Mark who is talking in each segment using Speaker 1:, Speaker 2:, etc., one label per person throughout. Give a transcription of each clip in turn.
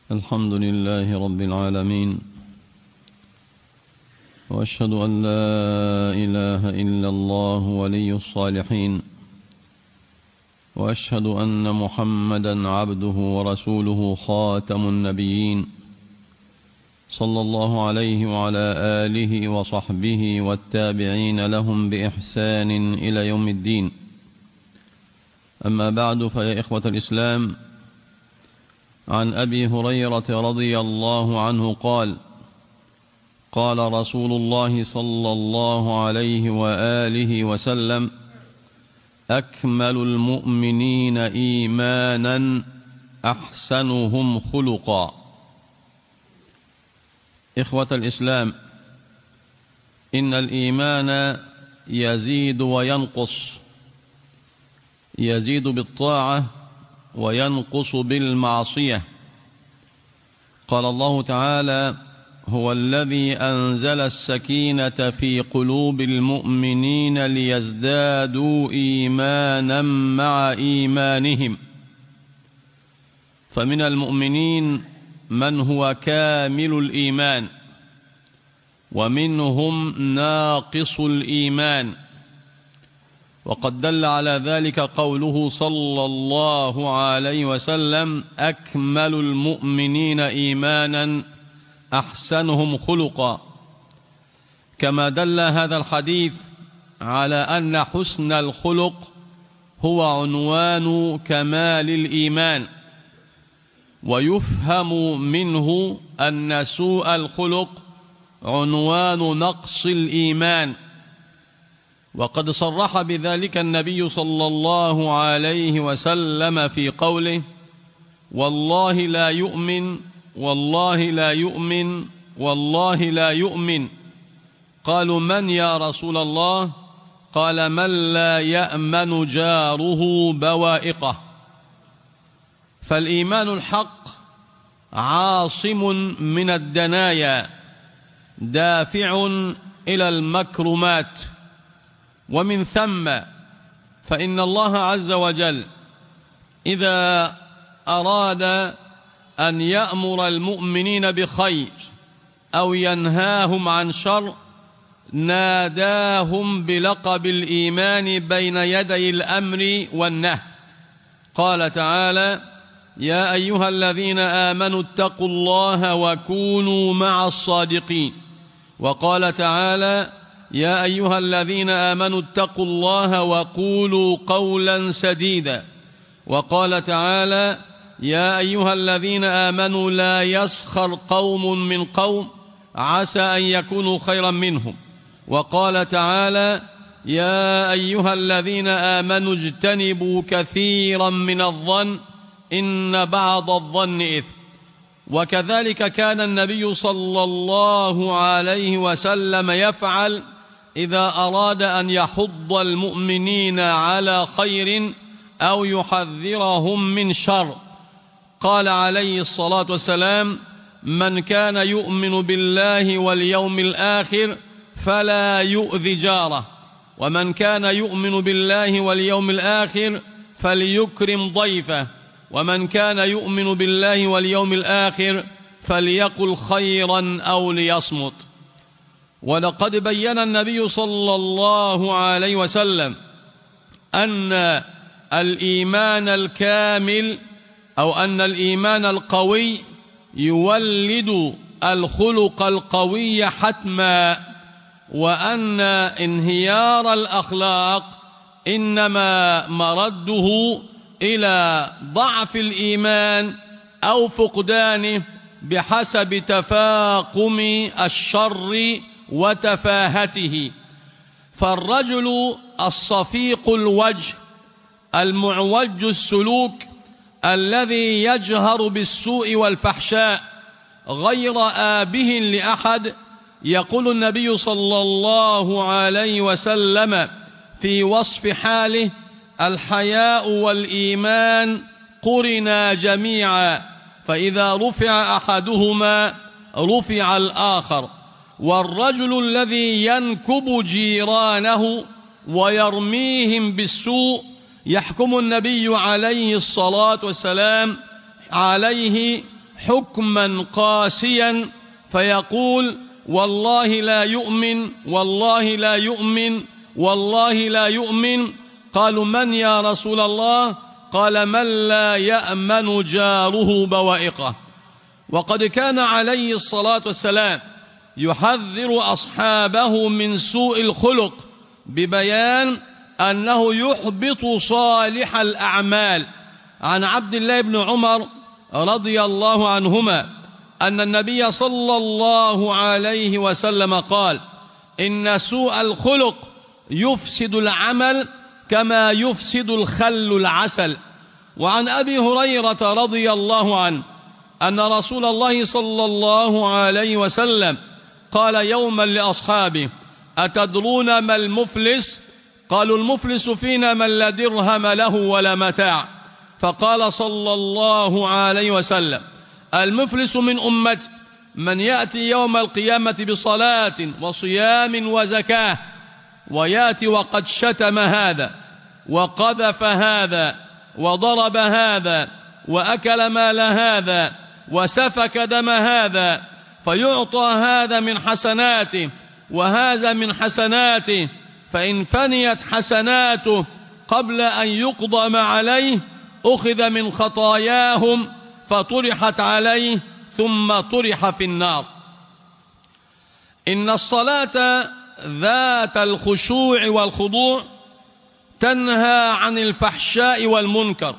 Speaker 1: الحمد لله رب العالمين، وأشهد أن لا إله إلا الله ولي الصالحين، وأشهد أن محمدا عبده ورسوله خاتم النبيين، صلى الله عليه وعلى آله وصحبه والتابعين لهم بإحسان إلى يوم الدين. أما بعد، فيا إخوة الإسلام، عن أبي هريرة رضي الله عنه قال: قال رسول الله صلى الله عليه وآله وسلم: أكمل المؤمنين إيمانا أحسنهم خلقا. إخوة الإسلام، إن الإيمان يزيد وينقص، يزيد بالطاعة وينقص بالمعصية. قال الله تعالى: هو الذي أنزل السكينة في قلوب المؤمنين ليزدادوا إيمانا مع إيمانهم. فمن المؤمنين من هو كامل الإيمان، ومنهم ناقص الإيمان. وقد دل على ذلك قوله صلى الله عليه وسلم: أكمل المؤمنين إيمانا أحسنهم خلقا. كما دل هذا الحديث على أن حسن الخلق هو عنوان كمال الإيمان، ويفهم منه أن سوء الخلق عنوان نقص الإيمان. وقد صرح بذلك النبي صلى الله عليه وسلم في قوله: والله لا يؤمن، والله لا يؤمن، والله لا يؤمن. قالوا: من يا رسول الله؟ قال: من لا يأمن جاره بوائقه. فالإيمان الحق عاصم من الدنايا، دافع إلى المكرمات. ومن ثم فإن الله عز وجل إذا أراد أن يأمر المؤمنين بخير أو ينهاهم عن شر ناداهم بلقب الإيمان بين يدي الأمر والنهي. قال تعالى: يا أيها الذين آمنوا اتقوا الله وكونوا مع الصادقين. وقال تعالى: يا أيها الذين آمنوا اتقوا الله وقولوا قولا سديدا. وقال تعالى: يا أيها الذين آمنوا لا يسخر قوم من قوم عسى أن يكونوا خيرا منهم. وقال تعالى: يا أيها الذين آمنوا اجتنبوا كثيرا من الظن إن بعض الظن إثم. وكذلك كان النبي صلى الله عليه وسلم يفعل إذا أراد أن يحض المؤمنين على خير أو يحذرهم من شر. قال عليه الصلاة والسلام: من كان يؤمن بالله واليوم الآخر فلا يؤذي جاره، ومن كان يؤمن بالله واليوم الآخر فليكرم ضيفه، ومن كان يؤمن بالله واليوم الآخر فليقل خيرا أو ليصمت. ولقد بين النبي صلى الله عليه وسلم أن الإيمان الكامل أو أن الإيمان القوي يولد الخلق القوي حتما، وأن انهيار الأخلاق إنما مرده إلى ضعف الإيمان أو فقدانه بحسب تفاقم الشر وتفاهته. فالرجل الصفيق الوجه المعوج السلوك الذي يجهر بالسوء والفحشاء غير آبه لأحد، يقول النبي صلى الله عليه وسلم في وصف حاله: الحياء والإيمان قرنا جميعا، فإذا رفع أحدهما رفع الآخر. والرجل الذي ينكب جيرانه ويرميهم بالسوء يحكم النبي عليه الصلاة والسلام عليه حكما قاسيا فيقول والله لا يؤمن والله لا يؤمن والله لا يؤمن. قالوا من يا رسول الله؟ قال من لا يأمن جاره بوائقه. وقد كان عليه الصلاة والسلام يحذر أصحابه من سوء الخلق ببيان أنه يحبط صالح الأعمال. عن عبد الله بن عمر رضي الله عنهما أن النبي صلى الله عليه وسلم قال إن سوء الخلق يفسد العمل كما يفسد الخل العسل. وعن أبي هريرة رضي الله عنه أن رسول الله صلى الله عليه وسلم قال يوما لأصحابه أتدرون ما المفلس؟ قالوا المفلس فينا من لا درهم له ولا متاع. فقال صلى الله عليه وسلم المفلس من أمتي من يأتي يوم القيامة بصلاة وصيام وزكاة ويأتي وقد شتم هذا وقذف هذا وضرب هذا وأكل مال هذا وسفك دم هذا، فيعطى هذا من حسناته وهذا من حسناته، فإن فنيت حسناته قبل أن يقضى ما عليه أخذ من خطاياهم فطرحت عليه ثم طرح في النار. إن الصلاة ذات الخشوع والخضوع تنهى عن الفحشاء والمنكر،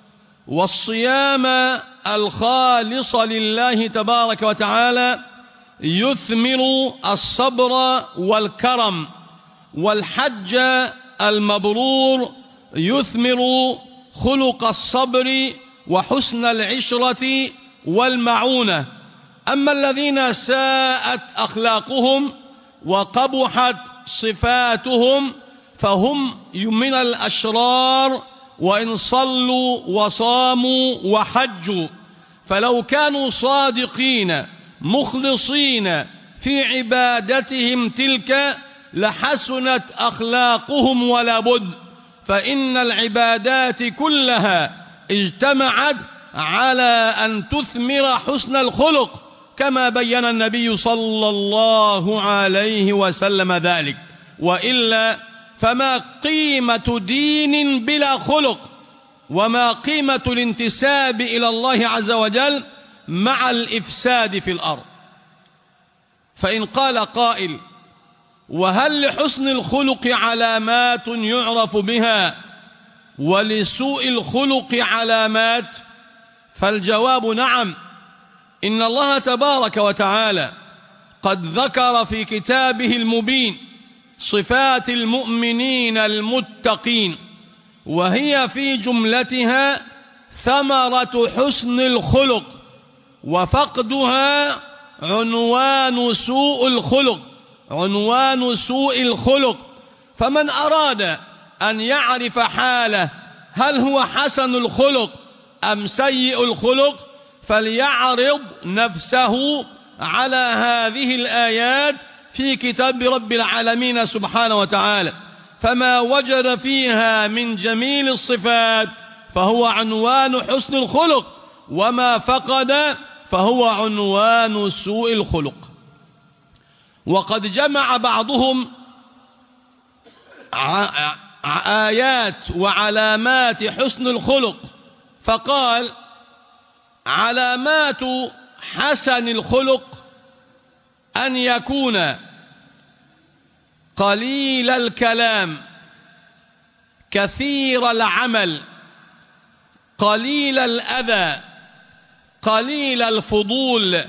Speaker 1: والصيام الخالص لله تبارك وتعالى يثمر الصبر والكرم، والحج المبرور يثمر خلق الصبر وحسن العشرة والمعونة. أما الذين ساءت أخلاقهم وقبحت صفاتهم فهم من الأشرار وإن صلوا وصاموا وحجوا. فلو كانوا صادقين مخلصين في عبادتهم تلك لحسنت أخلاقهم ولا بد، فإن العبادات كلها اجتمعت على أن تثمر حسن الخلق كما بين النبي صلى الله عليه وسلم ذلك، وإلا فما قيمة دين بلا خلق، وما قيمة الانتساب إلى الله عز وجل مع الإفساد في الأرض. فإن قال قائل وهل لحسن الخلق علامات يعرف بها ولسوء الخلق علامات؟ فالجواب نعم. إن الله تبارك وتعالى قد ذكر في كتابه المبين صفات المؤمنين المتقين، وهي في جملتها ثمرة حسن الخلق، وفقدها عنوان سوء الخلق، عنوان سوء الخلق. فمن أراد أن يعرف حاله هل هو حسن الخلق أم سيء الخلق فليعرض نفسه على هذه الآيات في كتاب رب العالمين سبحانه وتعالى، فما وجد فيها من جميل الصفات فهو عنوان حسن الخلق، وما فقد فهو عنوان سوء الخلق. وقد جمع بعضهم آيات وعلامات حسن الخلق فقال علامات حسن الخلق أن يكون قليل الكلام كثير العمل قليل الأذى قليل الفضول،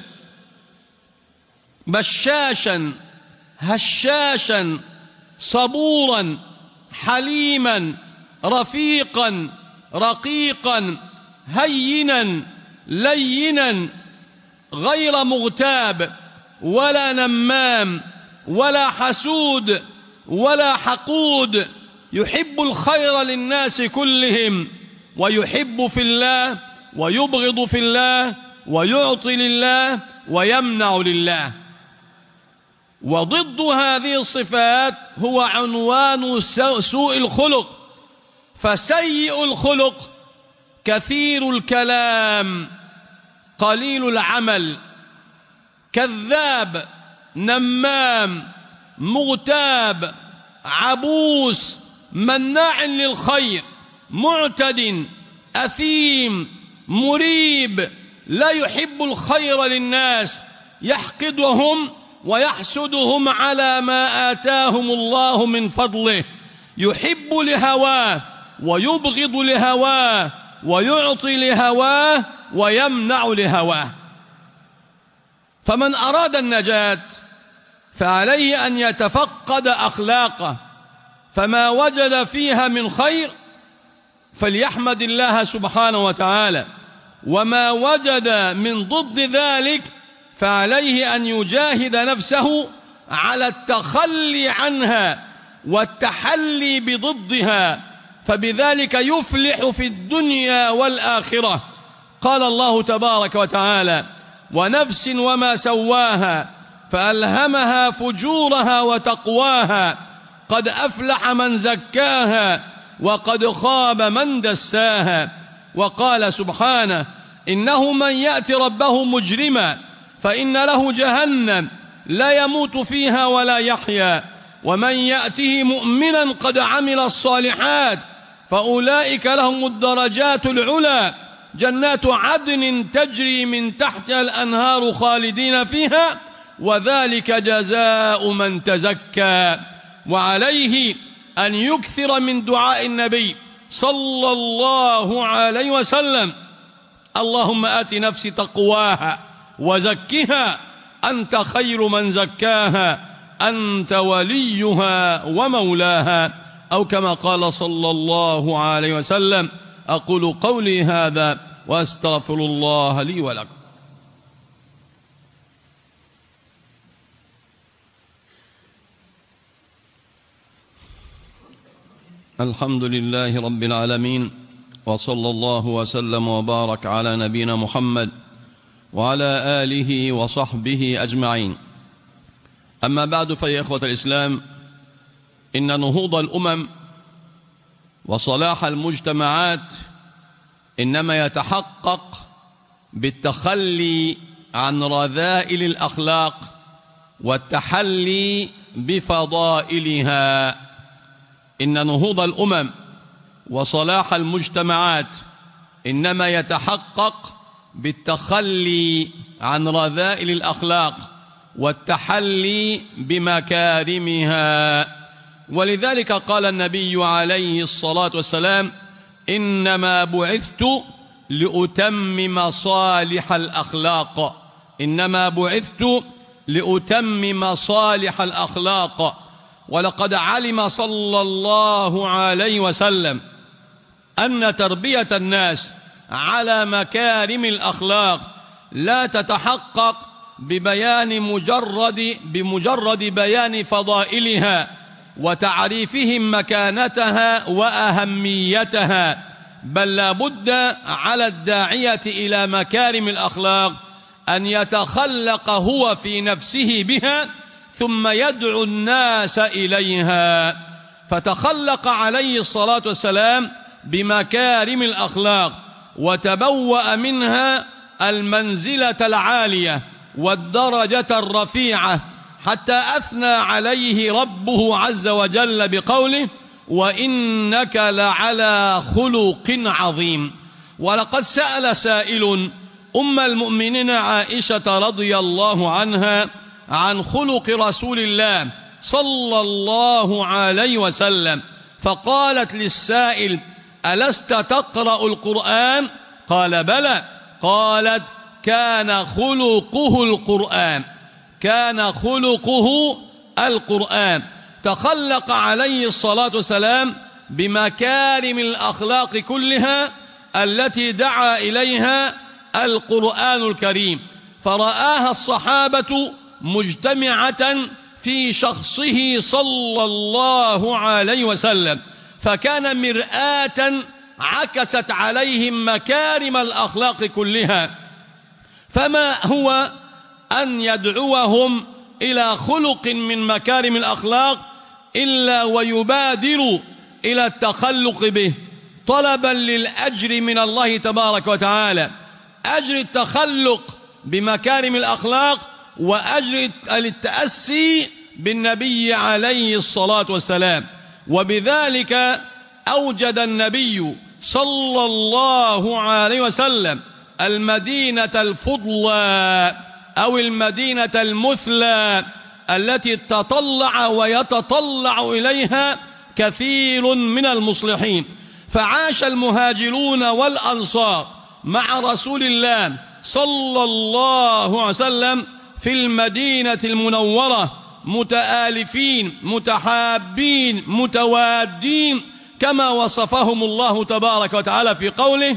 Speaker 1: بشاشا هشاشا صبورا حليما رفيقا رقيقا هينا لينا، غير مغتاب ولا نمام ولا حسود ولا حقود، يحب الخير للناس كلهم، ويحب في الله ويبغض في الله، ويعطي لله ويمنع لله. وضد هذه الصفات هو عنوان سوء الخلق. فسيء الخلق كثير الكلام قليل العمل، كذاب، نمام، مغتاب، عبوس، مناع للخير، معتد، أثيم، مريب، لا يحب الخير للناس، يحقدهم ويحسدهم على ما آتاهم الله من فضله، يحب لهواه ويبغض لهواه، ويعطي لهواه ويمنع لهواه. فمن أراد النجاة فعليه أن يتفقد أخلاقه، فما وجد فيها من خير فليحمد الله سبحانه وتعالى، وما وجد من ضد ذلك فعليه أن يجاهد نفسه على التخلي عنها والتحلي بضدها، فبذلك يفلح في الدنيا والآخرة. قال الله تبارك وتعالى: ونفس وما سواها فألهمها فجورها وتقواها، قد أفلح من زكاها وقد خاب من دساها. وقال سبحانه: إنه من يأت ربه مجرما فإن له جهنم لا يموت فيها ولا يحيا، ومن يأته مؤمنا قد عمل الصالحات فأولئك لهم الدرجات العلى، جنات عدن تجري من تحتها الأنهار خالدين فيها، وذلك جزاء من تزكى. وعليه أن يكثر من دعاء النبي صلى الله عليه وسلم: اللهم آت نفسي تقواها وزكها أنت خير من زكاها أنت وليها ومولاها، أو كما قال صلى الله عليه وسلم. أقول قولي هذا وأستغفر الله لي ولكم. الحمد لله رب العالمين، وصلى الله وسلم وبارك على نبينا محمد وعلى آله وصحبه أجمعين. أما بعد، فيا إخوة الإسلام، إن نهوض الأمم وصلاح المجتمعات إنما يتحقق بالتخلي عن رذائل الأخلاق والتحلي بفضائلها. إن نهوض الأمم وصلاح المجتمعات إنما يتحقق بالتخلي عن رذائل الأخلاق والتحلي بمكارمها. ولذلك قال النبي عليه الصلاة والسلام: إنما بعثت لأتمم صالح الأخلاق. إنما بعثت لأتمم صالح الأخلاق. ولقد علم صلى الله عليه وسلم أن تربية الناس على مكارم الأخلاق لا تتحقق بمجرد بيان فضائلها وتعريفهم مكانتها وأهميتها، بل لا بد على الداعية إلى مكارم الأخلاق أن يتخلق هو في نفسه بها ثم يدعو الناس إليها. فتخلق عليه الصلاة والسلام بمكارم الأخلاق وتبوأ منها المنزلة العالية والدرجة الرفيعة، حتى أثنى عليه ربه عز وجل بقوله: وإنك لعلى خلق عظيم. ولقد سأل سائل أم المؤمنين عائشة رضي الله عنها عن خلق رسول الله صلى الله عليه وسلم، فقالت للسائل: ألست تقرأ القرآن؟ قال: بلى. قالت: كان خلقه القرآن. كان خلقه القرآن. تخلق عليه الصلاة والسلام بمكارم الأخلاق كلها التي دعا إليها القرآن الكريم، فرآها الصحابة مجتمعة في شخصه صلى الله عليه وسلم، فكان مرآة عكست عليهم مكارم الأخلاق كلها. فما هو أن يدعوهم إلى خلق من مكارم الأخلاق إلا ويبادر إلى التخلق به طلبا للأجر من الله تبارك وتعالى. أجر التخلق بمكارم الأخلاق وأجر التأسي بالنبي عليه الصلاة والسلام. وبذلك أوجد النبي صلى الله عليه وسلم المدينة الفضلى أو المدينة المثلى التي تطلع ويتطلع إليها كثير من المصلحين. فعاش المهاجرون والأنصار مع رسول الله صلى الله عليه وسلم في المدينة المنورة متآلفين متحابين متوادين كما وصفهم الله تبارك وتعالى في قوله: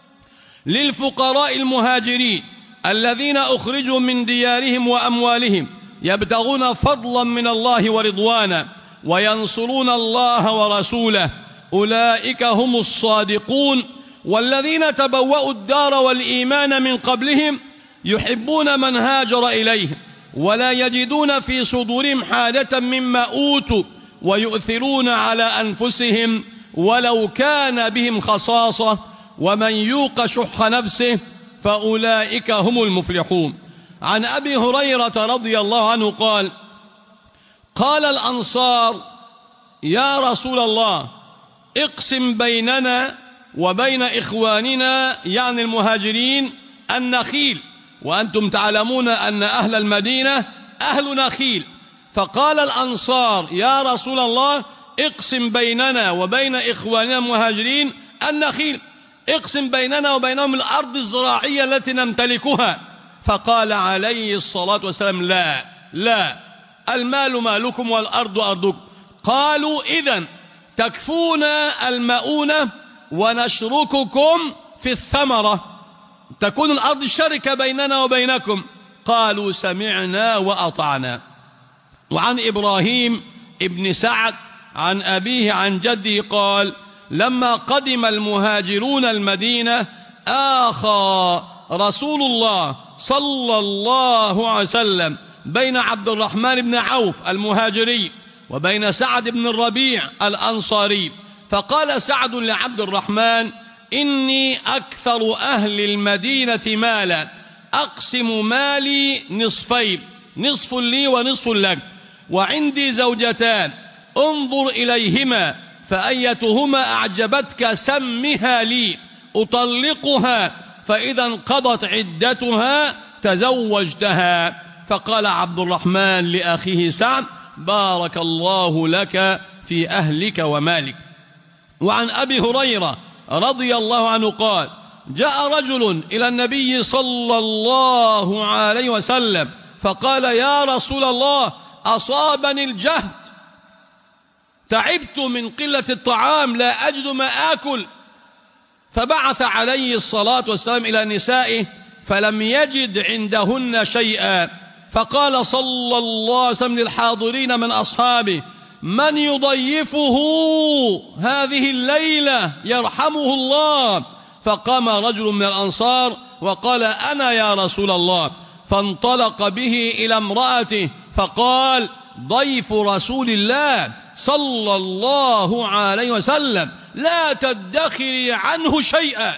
Speaker 1: للفقراء المهاجرين الذين أخرجوا من ديارهم وأموالهم يبتغون فضلا من الله ورضوانا وينصرون الله ورسوله أولئك هم الصادقون والذين تبوأوا الدار والإيمان من قبلهم يحبون من هاجر إليهم ولا يجدون في صدورهم حاجة مما أوتوا ويؤثرون على أنفسهم ولو كان بهم خصاصة ومن يوق شح نفسه فأولئك هم المفلحون. عن أبي هريرة رضي الله عنه قال: قال الأنصار: يا رسول الله اقسم بيننا وبين إخواننا يعني المهاجرين النخيل، وأنتم تعلمون أن أهل المدينة أهل نخيل. فقال الأنصار: يا رسول الله اقسم بيننا وبين إخواننا المهاجرين النخيل، اقسم بيننا وبينهم الأرض الزراعية التي نمتلكها. فقال عليه الصلاة والسلام: لا لا، المال مالكم والأرض أرضكم. قالوا: إذن تكفونا المؤونة ونشرككم في الثمرة، تكون الأرض الشركة بيننا وبينكم. قالوا: سمعنا وأطعنا. وعن إبراهيم ابن سعد عن أبيه عن جده قال: لما قدم المهاجرون المدينة آخى رسول الله صلى الله عليه وسلم بين عبد الرحمن بن عوف المهاجري وبين سعد بن الربيع الأنصاري. فقال سعد لعبد الرحمن: إني أكثر أهل المدينة مالا، أقسم مالي نصفين، نصف لي ونصف لك، وعندي زوجتان، انظر إليهما فأيتهما أعجبتك سمها لي أطلقها، فإذا انقضت عدتها تزوجتها. فقال عبد الرحمن لأخيه سعد: بارك الله لك في أهلك ومالك. وعن أبي هريرة رضي الله عنه قال: جاء رجل إلى النبي صلى الله عليه وسلم فقال: يا رسول الله أصابني الجهد، تعبت من قلة الطعام لا أجد ما آكل. فبعث عليه الصلاة والسلام إلى نسائه فلم يجد عندهن شيئا، فقال صلى الله عليه وسلم للحاضرين من أصحابه: من يضيفه هذه الليلة يرحمه الله. فقام رجل من الأنصار وقال: أنا يا رسول الله. فانطلق به إلى امرأته فقال: ضيف رسول الله صلى الله عليه وسلم لا تدخري عنه شيئا،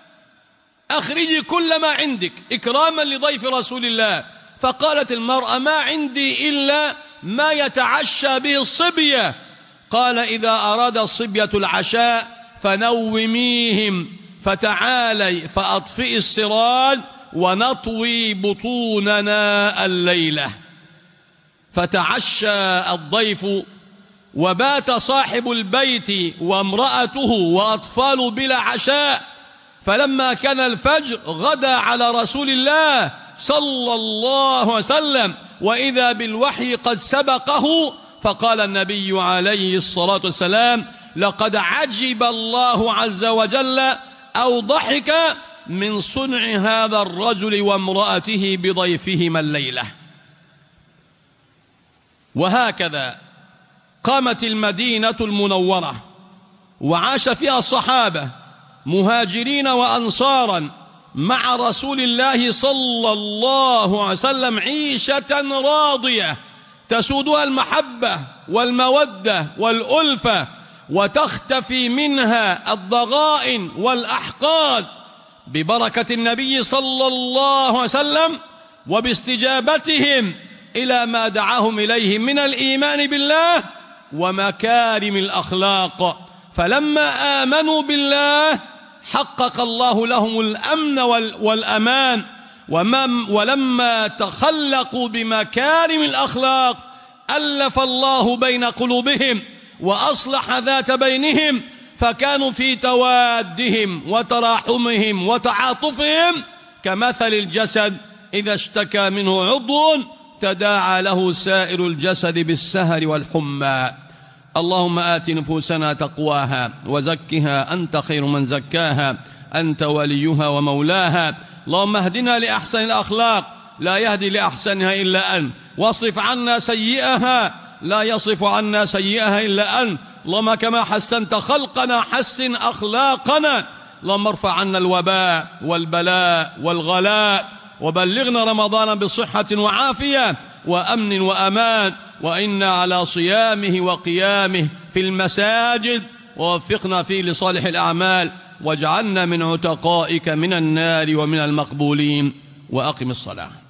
Speaker 1: أخرجي كل ما عندك إكراما لضيف رسول الله. فقالت المرأة: ما عندي إلا ما يتعشى به الصبية. قال: إذا أراد الصبية العشاء فنوميهم، فتعالي فأطفئي السراج ونطوي بطوننا الليلة. فتعشى الضيف وبات صاحب البيت وامرأته وأطفال بلا عشاء. فلما كان الفجر غدا على رسول الله صلى الله عليه وسلم وإذا بالوحي قد سبقه. فقال النبي عليه الصلاة والسلام: لقد عجب الله عز وجل أو ضحك من صنع هذا الرجل وامرأته بضيفهما الليلة. وهكذا قامت المدينة المنورة وعاش فيها الصحابة مهاجرين وأنصارا مع رسول الله صلى الله عليه وسلم عيشة راضية تسودها المحبة والمودة والألفة، وتختفي منها الضغائن والأحقاد. ببركة النبي صلى الله عليه وسلم وباستجابتهم إلى ما دعاهم إليه من الإيمان بالله ومكارم الأخلاق. فلما آمنوا بالله حقق الله لهم الأمن والأمان، ولما تخلقوا بمكارم الأخلاق ألف الله بين قلوبهم وأصلح ذات بينهم، فكانوا في توادهم وتراحمهم وتعاطفهم كمثل الجسد إذا اشتكى منه عضو تداعى له سائر الجسد بالسهر والحمى. اللهم آت نفوسنا تقواها وزكها أنت خير من زكاها، أنت وليها ومولاها. اللهم اهدنا لأحسن الأخلاق لا يهدي لأحسنها إلا أنت، واصرف عنا سيئها لا يصرف عنا سيئها إلا أنت. اللهم كما حسنت خلقنا حسن أخلاقنا. اللهم ارفع عنا الوباء والبلاء والغلاء، وبلغنا رمضان بصحة وعافية وأمن وأمان، وإنا على صيامه وقيامه في المساجد، ووفقنا فيه لصالح الأعمال، واجعلنا من عتقائك من النار ومن المقبولين. وأقم الصلاة.